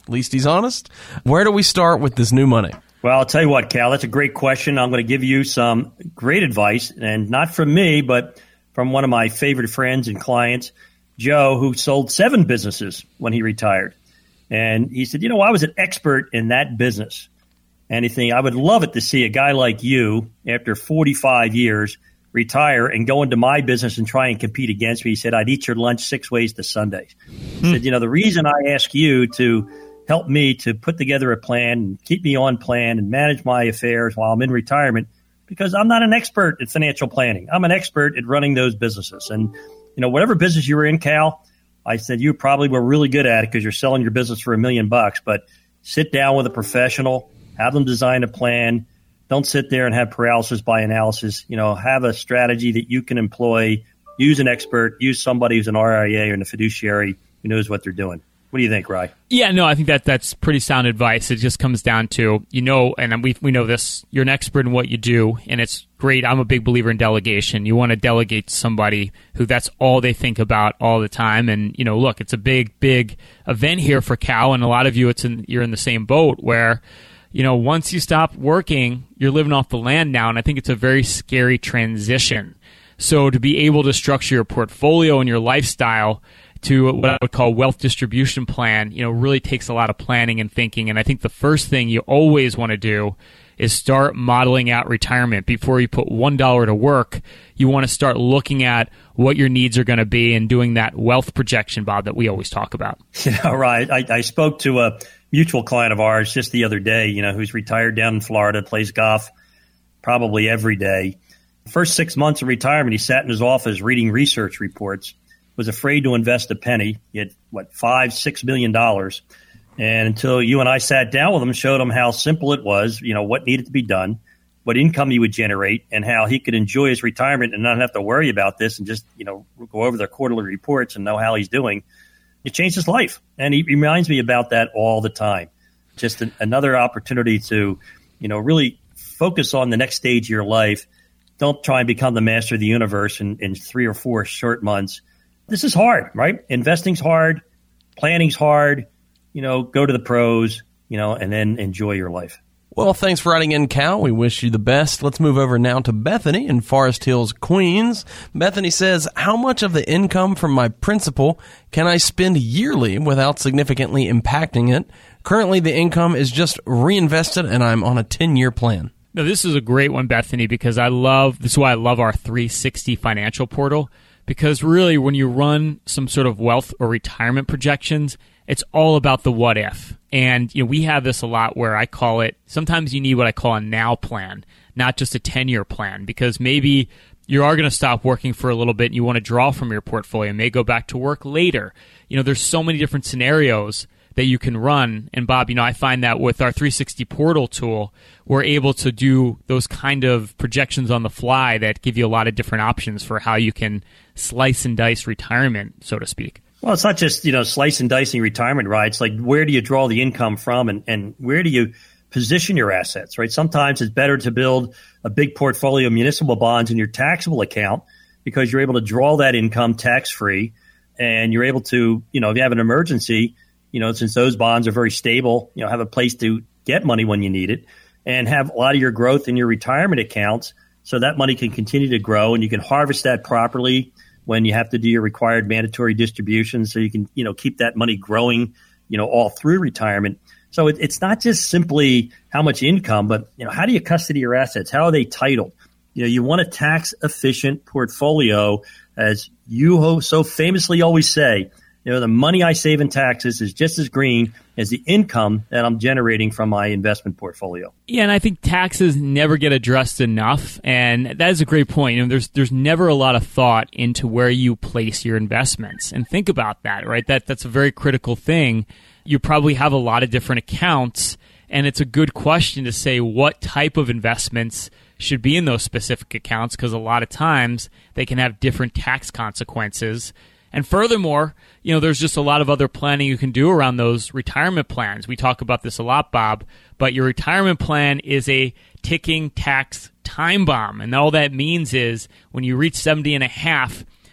At least he's honest. Where do we start with this new money? Well, I'll tell you what, Cal, that's a great question. I'm going to give you some great advice, and not from me, but from one of my favorite friends and clients, Joe, who sold seven businesses when he retired. And he said, you know, I was an expert in that business. And he think, I would love it to see a guy like you, after forty-five years, retire and go into my business and try and compete against me. He said, I'd eat your lunch six ways to Sundays. He said, you know, the reason I ask you to help me to put together a plan and keep me on plan and manage my affairs while I'm in retirement, because I'm not an expert at financial planning. I'm an expert at running those businesses. And, you know, whatever business you were in, Cal, I said, you probably were really good at it because you're selling your business for a million bucks, but sit down with a professional, have them design a plan. Don't sit there and have paralysis by analysis. You know, have a strategy that you can employ, use an expert, use somebody who's an R I A or a fiduciary who knows what they're doing. What do you think, Rye? Yeah, no, I think that that's pretty sound advice. It just comes down to, you know, and we we know this, you're an expert in what you do, and it's great. I'm a big believer in delegation. You want to delegate to somebody who that's all they think about all the time. And, you know, look, it's a big, big event here for Cal, and a lot of you, it's in, you're in the same boat where, you know, once you stop working, you're living off the land now, and I think it's a very scary transition. So to be able to structure your portfolio and your lifestyle to what I would call wealth distribution plan, you know, really takes a lot of planning and thinking. And I think the first thing you always want to do is start modeling out retirement. Before you put one dollar to work, you want to start looking at what your needs are going to be and doing that wealth projection, Bob, that we always talk about. Yeah, right. I, I spoke to a mutual client of ours just the other day, you know, who's retired down in Florida, plays golf probably every day. First six months of retirement, he sat in his office reading research reports, was afraid to invest a penny. He had, what, five, six million dollars. And until you and I sat down with him and showed him how simple it was, you know, what needed to be done, what income he would generate, and how he could enjoy his retirement and not have to worry about this and just, you know, go over their quarterly reports and know how he's doing. It changed his life. And he reminds me about that all the time. Just an, another opportunity to, you know, really focus on the next stage of your life. Don't try and become the master of the universe in, in three or four short months. This is hard, right? Investing's hard. Planning's hard. You know, go to the pros, you know, and then enjoy your life. Well, thanks for writing in, Cal. We wish you the best. Let's move over now to Bethany in Forest Hills, Queens. Bethany says, how much of the income from my principal can I spend yearly without significantly impacting it? Currently, the income is just reinvested, and I'm on a ten-year plan. Now, this is a great one, Bethany, because I love, this is why I love our three sixty financial portal, because really when you run some sort of wealth or retirement projections, it's all about the what if. And you know, we have this a lot where I call it, sometimes you need what I call a now plan, not just a ten-year plan, because maybe you are going to stop working for a little bit and you want to draw from your portfolio, may go back to work later. You know, there's so many different scenarios that you can run. And Bob, you know, I find that with our three sixty portal tool, we're able to do those kind of projections on the fly that give you a lot of different options for how you can slice and dice retirement, so to speak. Well, it's not just, you know, slice and dicing retirement, right? It's like, where do you draw the income from, and, and where do you position your assets, right? Sometimes it's better to build a big portfolio of municipal bonds in your taxable account because you're able to draw that income tax-free, and you're able to, you know, if you have an emergency, you know, since those bonds are very stable, you know, have a place to get money when you need it, and have a lot of your growth in your retirement accounts so that money can continue to grow, and you can harvest that properly when you have to do your required mandatory distributions, so you can, you know, keep that money growing, you know, all through retirement. So it, it's not just simply how much income, but, you know, how do you custody your assets? How are they titled? You know, you want a tax efficient portfolio, as you so famously always say. You know, the money I save in taxes is just as green as the income that I'm generating from my investment portfolio. Yeah, and I think taxes never get addressed enough, and that is a great point. You know, there's there's never a lot of thought into where you place your investments. And think about that, right? That that's a very critical thing. You probably have a lot of different accounts, and it's a good question to say what type of investments should be in those specific accounts, because a lot of times they can have different tax consequences. And furthermore, you know, there's just a lot of other planning you can do around those retirement plans. We talk about this a lot, Bob, but your retirement plan is a ticking tax time bomb. And all that means is when you reach seventy and a half,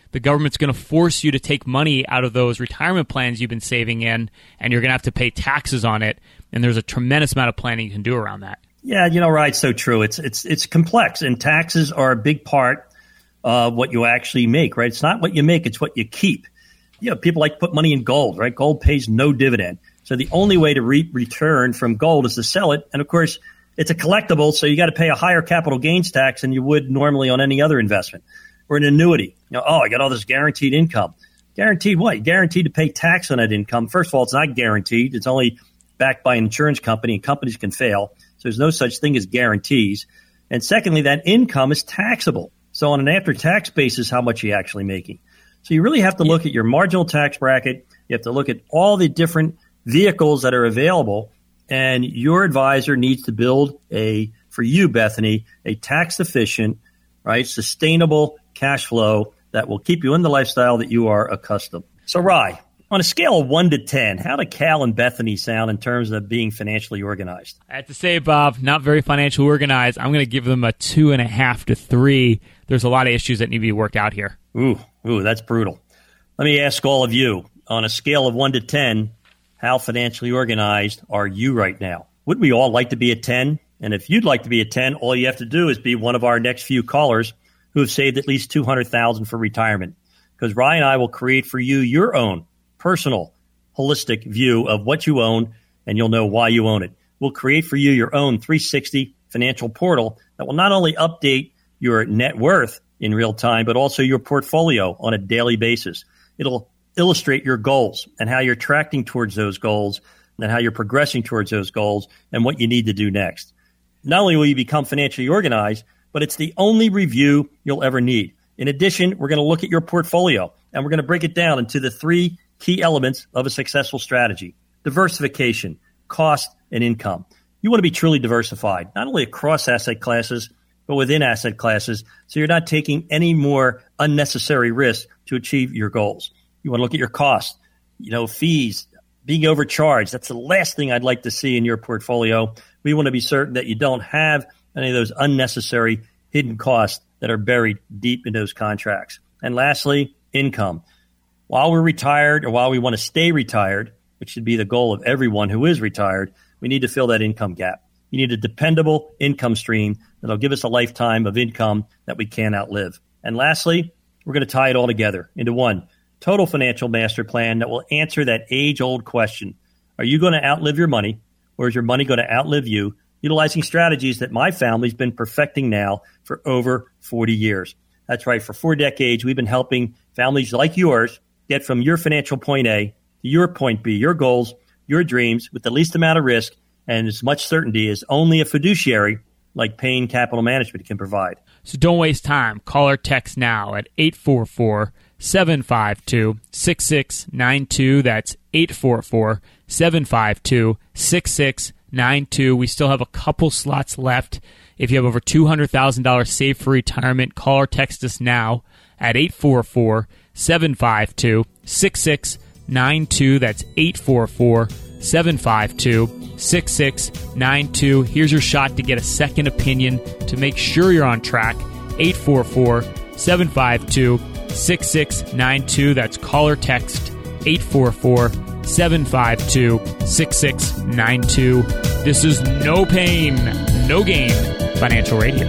the government's going to force you to take money out of those retirement plans you've been saving in, and you're going to have to pay taxes on it. And there's a tremendous amount of planning you can do around that. Yeah, you know, right. So true. It's it's it's complex, and taxes are a big part of what you actually make, right? It's not what you make, it's what you keep. You know, people like to put money in gold, right? Gold pays no dividend. So the only way to reap return from gold is to sell it. And of course, it's a collectible, so you got to pay a higher capital gains tax than you would normally on any other investment. Or an annuity. You know, oh, I got all this guaranteed income. Guaranteed what? You're guaranteed to pay tax on that income. First of all, it's not guaranteed. It's only backed by an insurance company, and companies can fail. So there's no such thing as guarantees. And secondly, that income is taxable. So on an after-tax basis, how much are you actually making? So you really have to look at your marginal tax bracket. You have to look at all the different vehicles that are available. And your advisor needs to build a, for you, Bethany, a tax-efficient, right, sustainable cash flow that will keep you in the lifestyle that you are accustomed. So, Rye, on a scale of one to ten, how do Cal and Bethany sound in terms of being financially organized? I have to say, Bob, not very financially organized. I'm going to give them a two and a half to three. There's a lot of issues that need to be worked out here. Ooh, ooh, that's brutal. Let me ask all of you, on a scale of one to ten, how financially organized are you right now? Would we all like to be a ten? And if you'd like to be a ten, all you have to do is be one of our next few callers who have saved at least two hundred thousand dollars for retirement. Because Ryan and I will create for you your own personal, holistic view of what you own, and you'll know why you own it. We'll create for you your own three sixty financial portal that will not only update your net worth in real time, but also your portfolio on a daily basis. It'll illustrate your goals and how you're tracking towards those goals and how you're progressing towards those goals and what you need to do next. Not only will you become financially organized, but it's the only review you'll ever need. In addition, we're going to look at your portfolio, and we're going to break it down into the three key elements of a successful strategy: diversification, cost, and income. You want to be truly diversified, not only across asset classes, but within asset classes, so you're not taking any more unnecessary risk to achieve your goals. You want to look at your costs, you know, fees, being overcharged. That's the last thing I'd like to see in your portfolio. We want to be certain that you don't have any of those unnecessary hidden costs that are buried deep in those contracts. And lastly, income. While we're retired, or while we want to stay retired, which should be the goal of everyone who is retired, we need to fill that income gap. You need a dependable income stream that'll give us a lifetime of income that we can't outlive. And lastly, we're going to tie it all together into one total financial master plan that will answer that age-old question: are you going to outlive your money, or is your money going to outlive you? Utilizing strategies that my family's been perfecting now for over forty years. That's right. For four decades, we've been helping families like yours get from your financial point A to your point B, your goals, your dreams, with the least amount of risk and as much certainty as only a fiduciary like Payne Capital Management can provide. So don't waste time. Call or text now at eight four four, seven five two, six six nine two. That's eight four four, seven five two, six six nine two. We still have a couple slots left. If you have over two hundred thousand dollars saved for retirement, call or text us now at eight four four, seven five two, six six nine two. That's eight four four, seven five two, six six nine two. Here's your shot to get a second opinion to make sure you're on track. eight four four, seven five two, six six nine two. That's call or text eight four four, seven five two, six six nine two. This is No Pain, No Gain Financial Radio.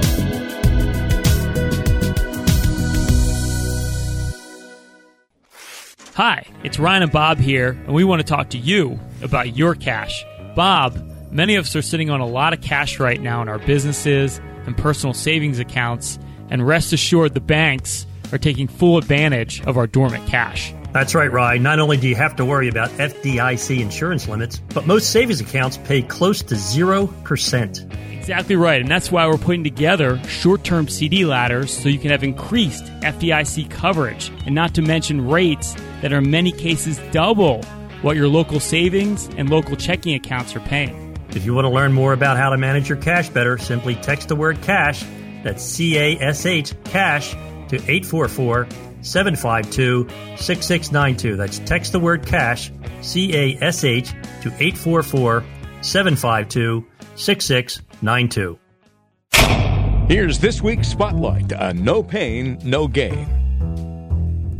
Hi, it's Ryan and Bob here, and we want to talk to you about your cash. Bob, many of us are sitting on a lot of cash right now in our businesses and personal savings accounts, and rest assured the banks are taking full advantage of our dormant cash. That's right, Ryan. Not only do you have to worry about F D I C insurance limits, but most savings accounts pay close to zero percent. Exactly right, and that's why we're putting together short-term C D ladders so you can have increased F D I C coverage, and not to mention rates that are in many cases double what your local savings and local checking accounts are paying. If you want to learn more about how to manage your cash better, simply text the word cash, that's C A S H, cash, to eight four four, seven five two, six six nine two. That's text the word cash, C A S H, to eight four four, seven five two, six six nine two. Here's this week's Spotlight on No Pain, No Gain.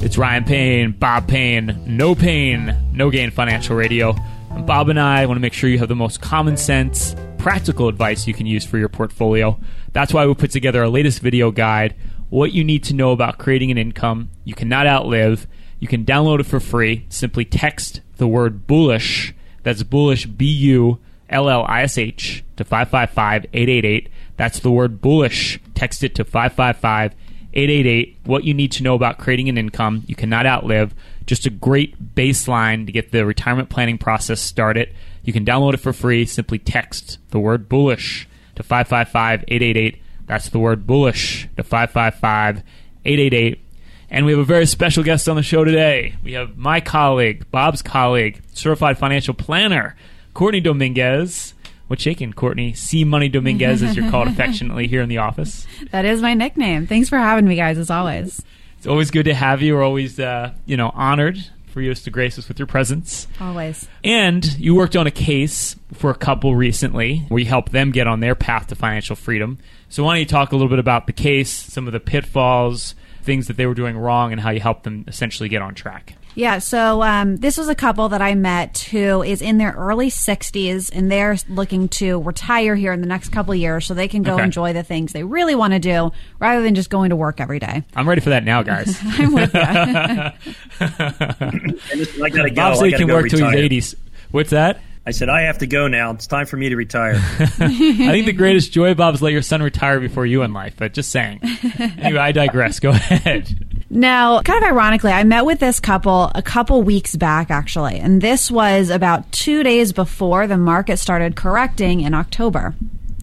It's Ryan Payne, Bob Payne, No Pain, No Gain Financial Radio. And Bob and I want to make sure you have the most common sense, practical advice you can use for your portfolio. That's why we put together our latest video guide, what you need to know about creating an income you cannot outlive. You can download it for free. Simply text the word bullish. That's bullish, B U L L I S H, to five five five, eight eight eight. That's the word bullish. Text it to five five five, eight eight eight. What you need to know about creating an income you cannot outlive. Just a great baseline to get the retirement planning process started. You can download it for free. Simply text the word bullish to five five five, eight eight eight. That's the word bullish to five five five, eight eight eight. And we have a very special guest on the show today. We have my colleague, Bob's colleague, certified financial planner, Courtney Dominguez. What's shaking, Courtney? C Money Dominguez, as you're called affectionately here in the office. That is my nickname. Thanks for having me, guys, as always. It's always good to have you. We're always, uh, you know, honored for you to grace us with your presence. Always. And you worked on a case for a couple recently where you helped them get on their path to financial freedom. So why don't you talk a little bit about the case, some of the pitfalls, things that they were doing wrong, and how you helped them essentially get on track. Yeah, so um, this was a couple that I met who is in their early sixties, and they're looking to retire here in the next couple of years so they can go Okay. enjoy the things they really want to do rather than just going to work every day. I'm ready for that now, guys. I'm with you. And listen, I gotta go. Bob said I he gotta can go work till retire. he's eighty. What's that? I said, I have to go now. It's time for me to retire. I think the greatest joy, Bob, is let your son retire before you in life. But just saying. Anyway, I digress. Go ahead. Now, kind of ironically, I met with this couple a couple weeks back, actually. And this was about two days before the market started correcting in October.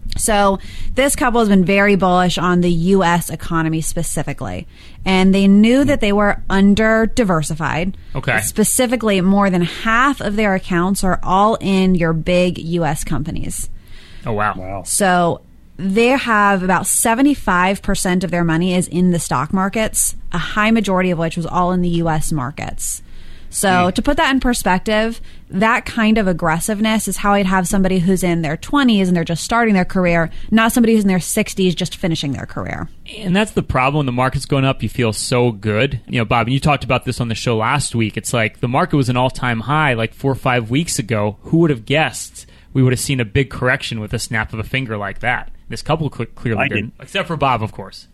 So this couple has been very bullish on the U S economy specifically. And they knew that they were under diversified. Okay. Specifically, more than half of their accounts are all in your big U S companies. Oh, wow. Wow. So they have about seventy-five percent of their money is in the stock markets, a high majority of which was all in the U S markets. So mm. to put that in perspective, that kind of aggressiveness is how I'd have somebody who's in their twenties and they're just starting their career, not somebody who's in their sixties just finishing their career. And that's the problem. When the market's going up, you feel so good. You know, Bob, and you talked about this on the show last week. It's like the market was an all-time high like four or five weeks ago. Who would have guessed we would have seen a big correction with a snap of a finger like that? This couple cl- clearly I didn't. did. Except for Bob, of course.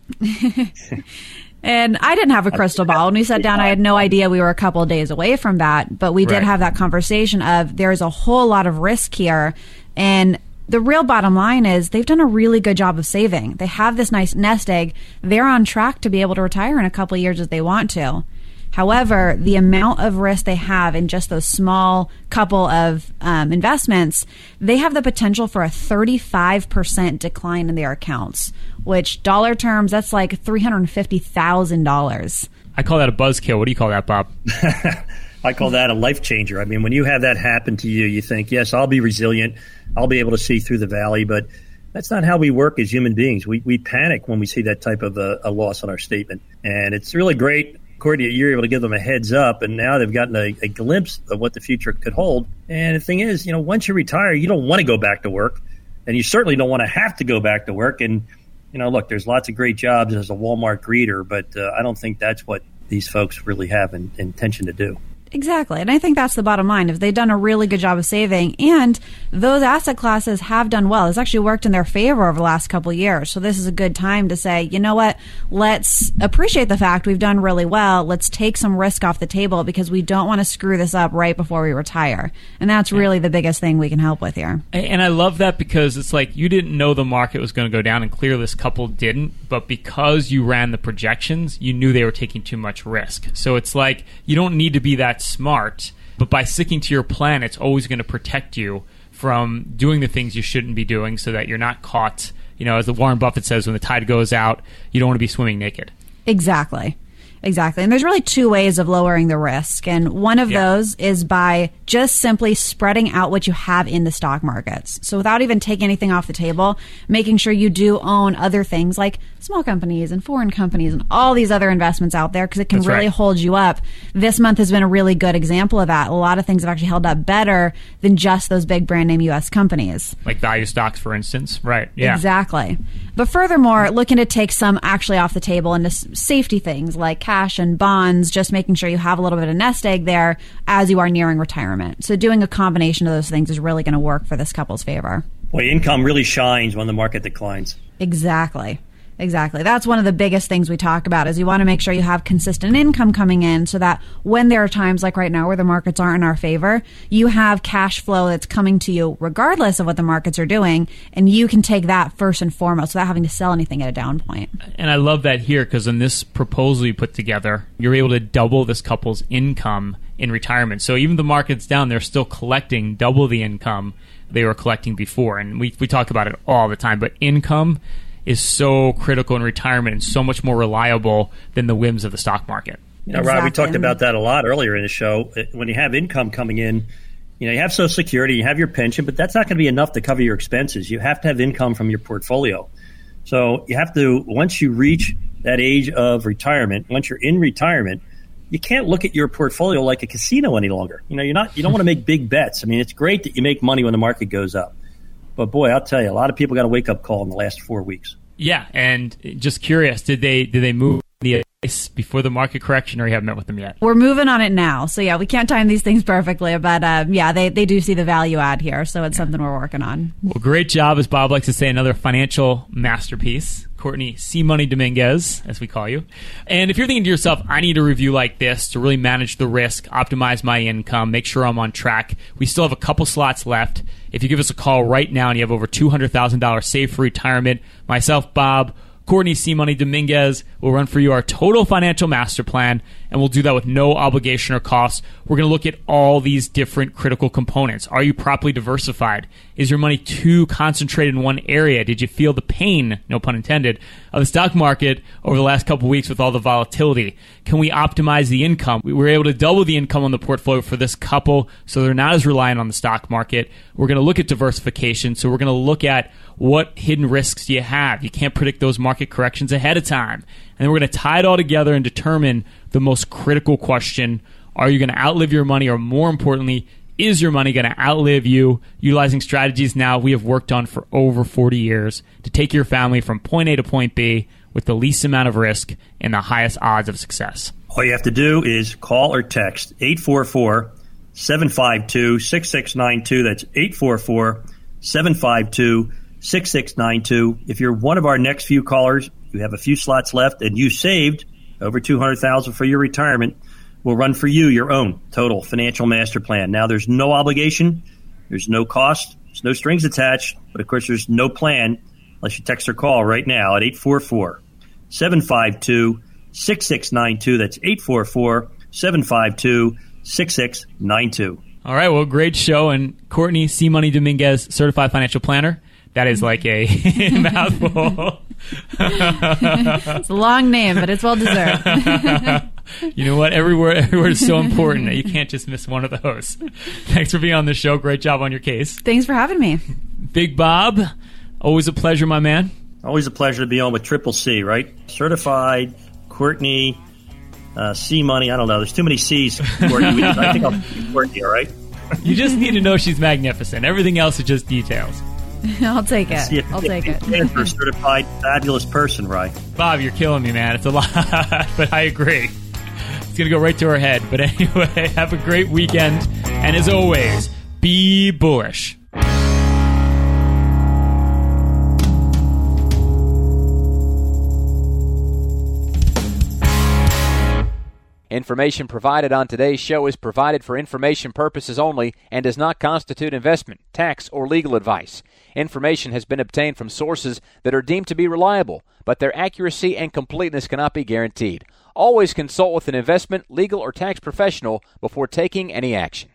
And I didn't have a crystal ball. When we sat down, I had no idea we were a couple of days away from that. But we did Right. have that conversation of there's a whole lot of risk here. And the real bottom line is they've done a really good job of saving. They have this nice nest egg. They're on track to be able to retire in a couple of years if they want to. However, the amount of risk they have in just those small couple of um, investments, they have the potential for a thirty-five percent decline in their accounts, which dollar terms, that's like three hundred fifty thousand dollars. I call that a buzzkill. What do you call that, Bob? I call that a life changer. I mean, when you have that happen to you, you think, yes, I'll be resilient. I'll be able to see through the valley. But that's not how we work as human beings. We we panic when we see that type of a, a loss on our statement. And it's really great. Courtney, you're able to give them a heads up, and now they've gotten a, a glimpse of what the future could hold. And the thing is, you know, once you retire, you don't want to go back to work, and you certainly don't want to have to go back to work. And, you know, look, there's lots of great jobs as a Walmart greeter, but uh, I don't think that's what these folks really have an intention to do. Exactly. And I think that's the bottom line. If they've done a really good job of saving, and those asset classes have done well, it's actually worked in their favor over the last couple of years. So this is a good time to say, you know what, let's appreciate the fact we've done really well. Let's take some risk off the table because we don't want to screw this up right before we retire. And that's really the biggest thing we can help with here. And I love that because it's like you didn't know the market was going to go down, and clearly this couple didn't. But because you ran the projections, you knew they were taking too much risk. So it's like you don't need to be that smart, but by sticking to your plan, it's always going to protect you from doing the things you shouldn't be doing so that you're not caught. You know, as the Warren Buffett says, when the tide goes out, you don't want to be swimming naked. Exactly. Exactly. And there's really two ways of lowering the risk. And one of Yeah. those is by just simply spreading out what you have in the stock markets. So without even taking anything off the table, making sure you do own other things like small companies and foreign companies and all these other investments out there because it can That's really right. hold you up. This month has been a really good example of that. A lot of things have actually held up better than just those big brand name U S companies. Like value stocks, for instance. Right. Yeah. Exactly. But furthermore, looking to take some actually off the table into s- safety things like cash cash and bonds, just making sure you have a little bit of nest egg there as you are nearing retirement. So doing a combination of those things is really going to work for this couple's favor. Boy, income really shines when the market declines. Exactly. Exactly. That's one of the biggest things we talk about is you want to make sure you have consistent income coming in so that when there are times like right now where the markets aren't in our favor, you have cash flow that's coming to you regardless of what the markets are doing, and you can take that first and foremost without having to sell anything at a down point. And I love that here because in this proposal you put together, you're able to double this couple's income in retirement. So even the market's down, they're still collecting double the income they were collecting before. And we, we talk about it all the time, but income is so critical in retirement and so much more reliable than the whims of the stock market. You know, Exactly. Rob, we talked about that a lot earlier in the show. When you have income coming in, you know, you have Social Security, you have your pension, but that's not going to be enough to cover your expenses. You have to have income from your portfolio. So you have to, once you reach that age of retirement, once you're in retirement, you can't look at your portfolio like a casino any longer. You know, you're not, you don't want to make big bets. I mean, it's great that you make money when the market goes up. But boy, I'll tell you, a lot of people got a wake-up call in the last four weeks. Yeah, and just curious, did they did they move the advice before the market correction, or you haven't met with them yet? We're moving on it now. So yeah, we can't time these things perfectly, but um, yeah, they, they do see the value add here. So it's something we're working on. Well, great job, as Bob likes to say, another financial masterpiece. Courtney C. Money Dominguez, as we call you. And if you're thinking to yourself, I need a review like this to really manage the risk, optimize my income, make sure I'm on track, we still have a couple slots left. If you give us a call right now and you have over two hundred thousand dollars saved for retirement, myself, Bob, Courtney C. Money Dominguez will run for you our total financial master plan, and we'll do that with no obligation or cost. We're going to look at all these different critical components. Are you properly diversified? Is your money too concentrated in one area? Did you feel the pain, no pun intended, of the stock market over the last couple of weeks with all the volatility? Can we optimize the income? We were able to double the income on the portfolio for this couple, so they're not as reliant on the stock market. We're going to look at diversification, so we're going to look at what hidden risks do you have. You can't predict those market corrections ahead of time. And then we're going to tie it all together and determine the most critical question. Are you going to outlive your money? Or more importantly, is your money going to outlive you? Utilizing strategies now we have worked on for over forty years to take your family from point A to point B with the least amount of risk and the highest odds of success. All you have to do is call or text eight four four, seven five two, six six nine two. That's eight four four, seven five two, six six nine two. If you're one of our next few callers, you have a few slots left, and you saved over two hundred thousand dollars for your retirement, we'll run for you your own total financial master plan. Now, there's no obligation, there's no cost, there's no strings attached, but of course, there's no plan unless you text or call right now at eight four four, seven five two, six six nine two. That's eight four four, seven five two, six six nine two. All right, well, great show. And Courtney C. Money Dominguez, Certified Financial Planner. That is like a mouthful. It's a long name, but it's well deserved. You know what? Every word, every word is so important that you can't just miss one of those. Thanks for being on the show. Great job on your case. Thanks for having me. Big Bob, always a pleasure, my man. Always a pleasure to be on with Triple C, right? Certified, Courtney, uh, C Money. I don't know. There's too many C's. Courtney. I think I'll be Courtney, all right? You just need to know she's magnificent. Everything else is just details. I'll take it. Yeah, I'll take it. You're a certified fabulous person, right? Bob, you're killing me, man. It's a lot, but I agree. It's going to go right to her head. But anyway, have a great weekend. And as always, be bullish. Information provided on today's show is provided for information purposes only and does not constitute investment, tax, or legal advice. Information has been obtained from sources that are deemed to be reliable, but their accuracy and completeness cannot be guaranteed. Always consult with an investment, legal, or tax professional before taking any action.